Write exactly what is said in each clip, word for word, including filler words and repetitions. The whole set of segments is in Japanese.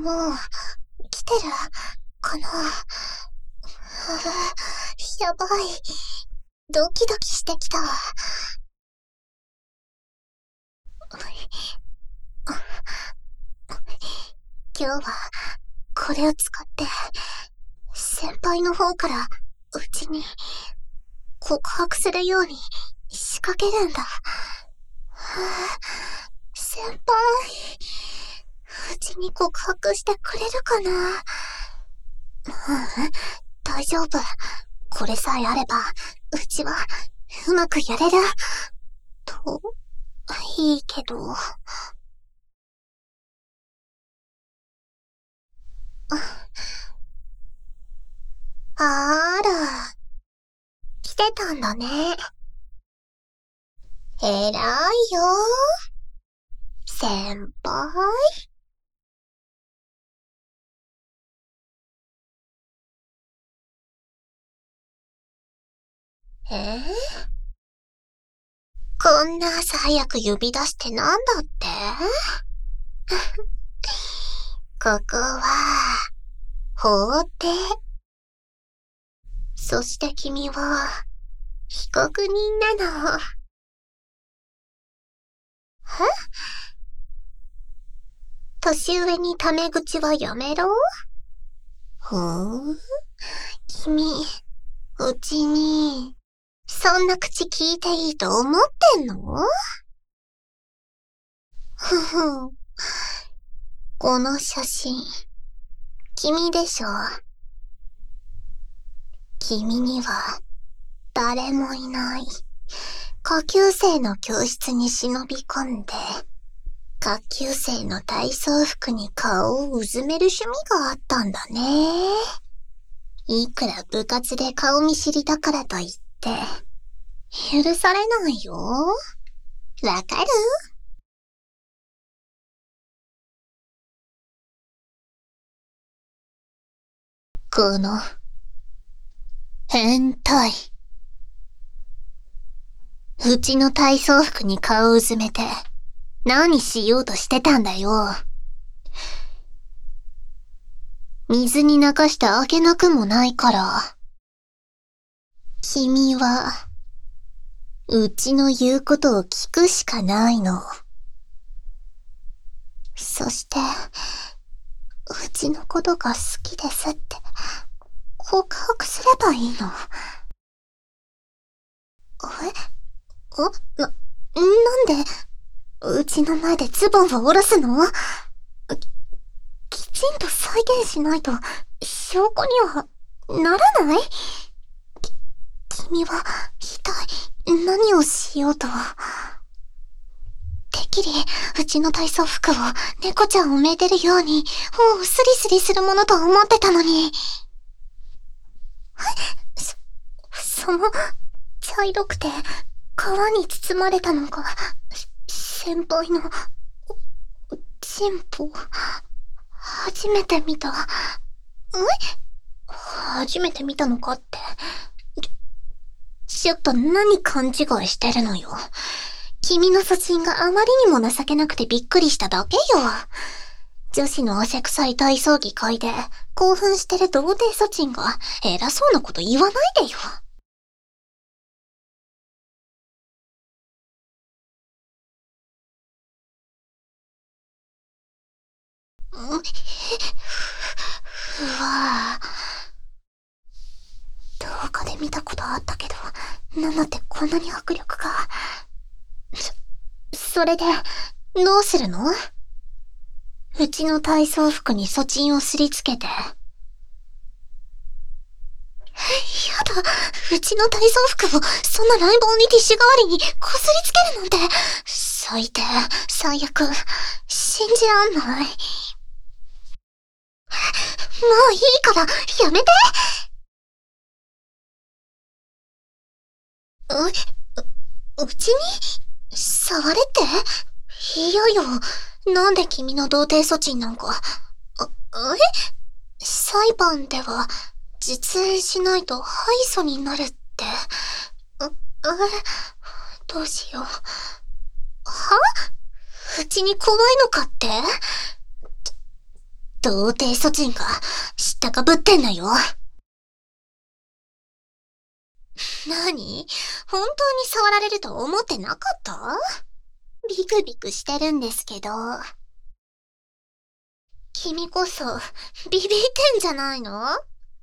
もう、来てるかな。やばい。ドキドキしてきた。今日は、これを使って、先輩の方から、うちに、告白するように、仕掛けるんだ。先輩、うちに告白してくれるかな。うん、大丈夫。これさえあれば、うちは、うまくやれる。と、いいけど。あら、来てたんだね。偉いよ。先輩。えー、こんな朝早く呼び出してなんだってここは、法廷。そして君は、被告人なの。え？年上にタメ口はやめろ。ふーん。君、うちに、そんな口聞いていいと思ってんの？ふふ。この写真、君でしょ。君には、誰もいない、下級生の教室に忍び込んで、下級生の体操服に顔をうずめる趣味があったんだね。いくら部活で顔見知りだからといって、許されないよ。わかる？この、変態。うちの体操服に顔をうずめて、何しようとしてたんだよ。水に流してあげなくもないから。君は、うちの言うことを聞くしかないの。そして、うちのことが好きですって、告白すればいいの。え？あ、な、なんで、うちの前でズボンを下ろすの？き、きちんと再現しないと、証拠には、ならない？き、君は、一体、何をしようと。てっきり、うちの体操服を、猫ちゃんをめでるように、頬をスリスリするものと思ってたのに。そ、その、茶色くて、皮に包まれたのが、先輩の、チンポ。初めて見た。え？初めて見たのかって。ちょっと何勘違いしてるのよ。君の粗品があまりにも情けなくてびっくりしただけよ。女子の汗臭い体操着会で興奮してる童貞粗品が偉そうなこと言わないでよ。う、うわぁ。動画で見たことあったけど、ナナってこんなに迫力が。そ、それで、どうするの？うちの体操服に粗チンをすりつけて。やだ、うちの体操服をそんなライボーにティッシュ代わりにこすりつけるなんて、最低、最悪、信じらんない。もういいから、やめて！う、う、うちに触れって？いやよ、なんで君の童貞措置なんか。あ、え？裁判では、実演しないと敗訴になるって。う、え、どうしよう。は？うちに怖いのかって？ 童貞疎人が知ったかぶってんのよ。なに？本当に触られると思ってなかった？ビクビクしてるんですけど。君こそ、ビビってんじゃないの？や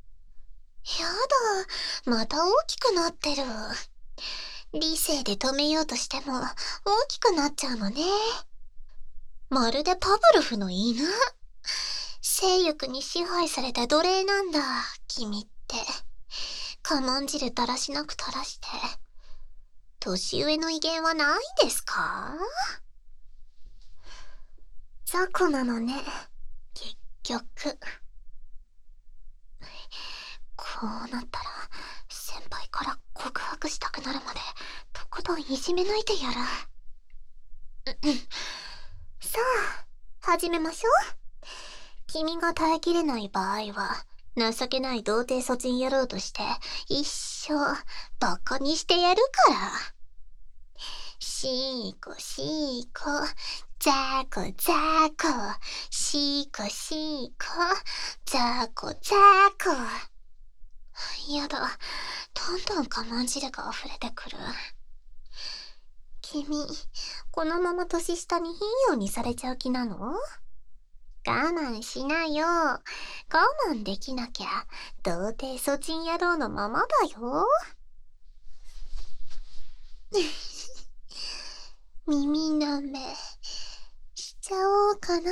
だ、また大きくなってる。理性で止めようとしても、大きくなっちゃうのね。まるでパブルフの犬。性欲に支配された奴隷なんだ、君って。甘んじるだらしなく垂らして。年上の威厳はないんですか？雑魚なのね、結局。こうなったら、先輩から告白したくなるまで、とことんいじめ抜いてやる。うんうん。さあ、始めましょう。君が耐えきれない場合は、情けない童貞疎人野郎として、一生、バカにしてやるから。しーこしーこ、ざーこざーこ、しーこしーこ、ざーこざーこ。やだ、どんどん甘んじるが溢れてくる。君、このまま年下に貧容にされちゃう気なの？我慢しなよ。我慢できなきゃ、童貞疎人野郎のままだよ。耳なめ、しちゃおうかな。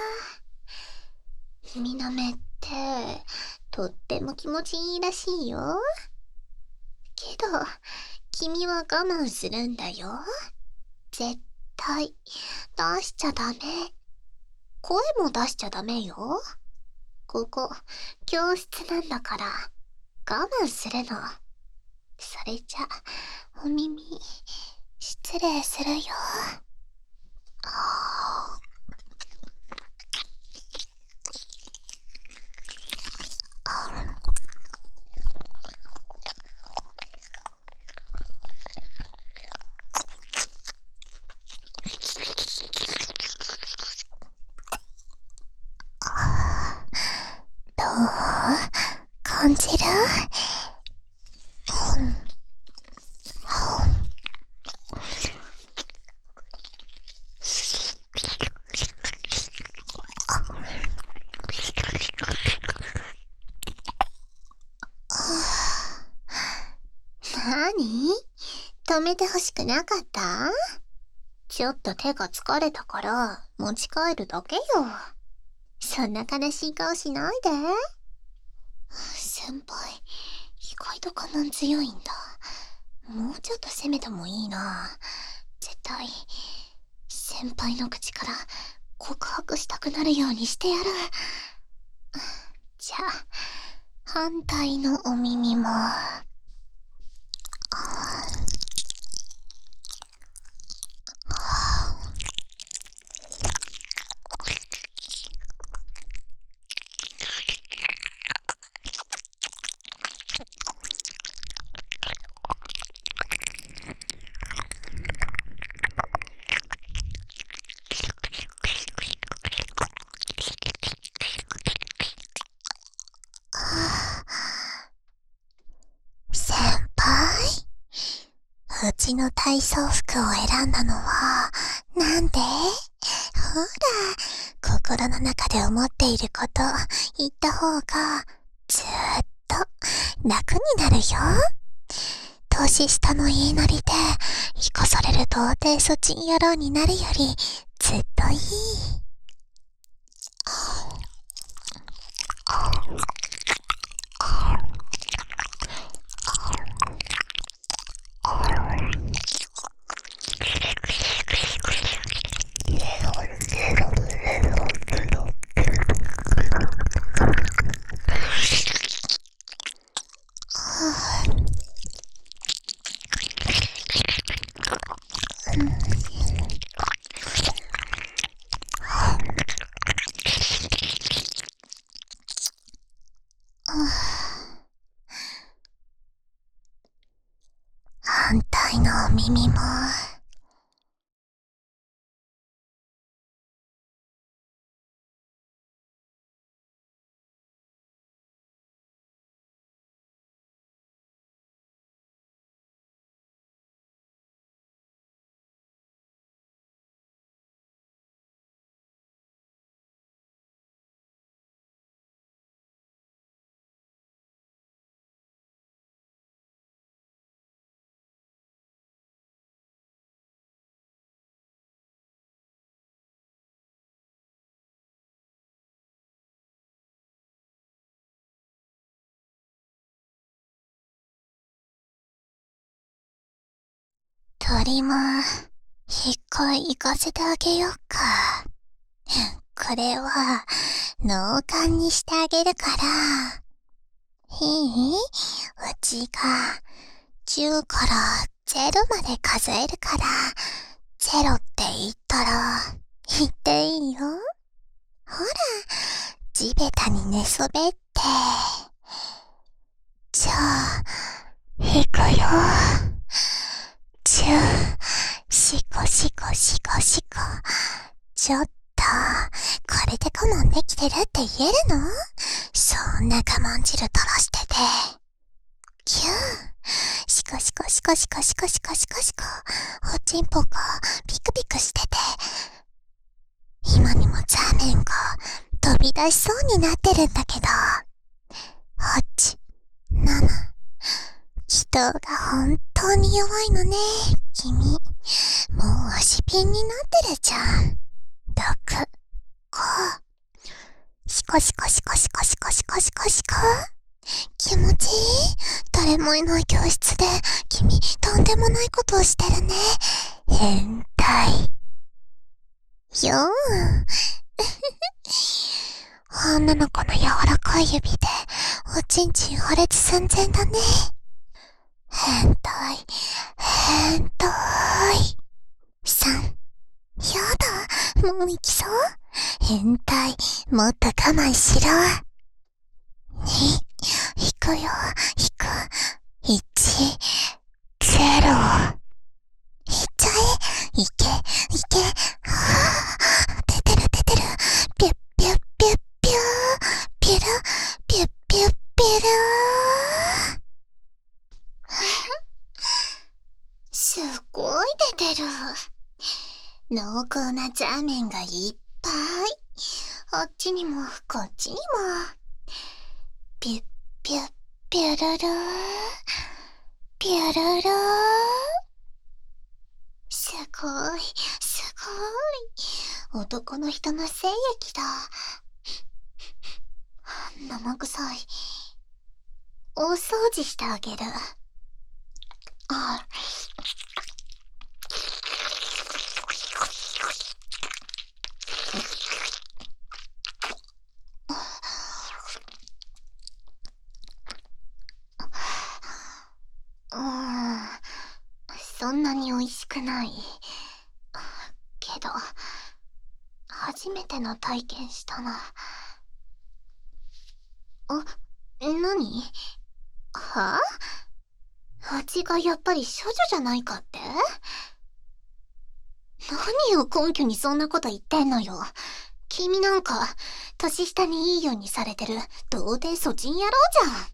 耳なめって、とっても気持ちいいらしいよ。けど、君は我慢するんだよ。絶対、出しちゃダメ。声も出しちゃダメよ。ここ、教室なんだから、我慢するの。それじゃ、お耳、失礼するよ。どう感じる？なに？止めてほしくなかった？ちょっと手が疲れたから持ち帰るだけよ。そんな悲しい顔しないで。先輩、意外と我慢強いんだ。もうちょっと攻めてもいいな。絶対、先輩の口から告白したくなるようにしてやる。じゃあ、反対のお耳も。先輩？うちの体操服を選んだのは、なんで？ほら、心の中で思っていること言った方が、ずーっと楽になるよ。年下の言いなりで、生かされる童貞疎人野郎になるより、ずっといい。反対のお耳も。 鳥も、一回行かせてあげようか。これは、脳幹にしてあげるから。いい？うちが、じゅうからゼロまで数えるから、ゼロって言ったら、言っていいよ。ほら、地べたに寝そべって。じゃあ、行くよ。じゅう、しこしこしこしこ。ちょっと、これで我慢できてるって言えるの？そんな我慢汁垂らしてて。キュー。しこしこしこしこしこしこしこしこ。おちんぽがピクピクしてて。今にもザーメンが飛び出しそうになってるんだけど。はち、なな。気筒が本当に弱いのね、君。もう足ピンになってるじゃん。ろく、ご。しこしこしこしこしこしこしこしこ。気持ちいい？誰もいない教室で、君、とんでもないことをしてるね。変態。よー。女の子の柔らかい指で、おちんちん破裂寸前だね。変態、変態。さん、やだ、もう行きそう？変態、もっと我慢しろ。に、引くよ、引く。いち、ゼロ。いっちゃえ、いけ、いけ。はぁ、出てる出てる。ピュッピュッピュッピュー。ピュル、ピュッピュッピュルー。すっごい出てる。濃厚なザーメンがいっぱい。あっちにもこっちにも。ピュッピュッピュルルー。ピュルルー。すごい、すごい。男の人の精液だ。生臭い。大掃除してあげる。あ、うーん、そんなに美味しくない。けど、初めての体験したな。あ、なに？はぁ？うちがやっぱり処女じゃないかって？何を根拠にそんなこと言ってんのよ。君なんか、年下にいいようにされてる、童貞粗人野郎じゃん。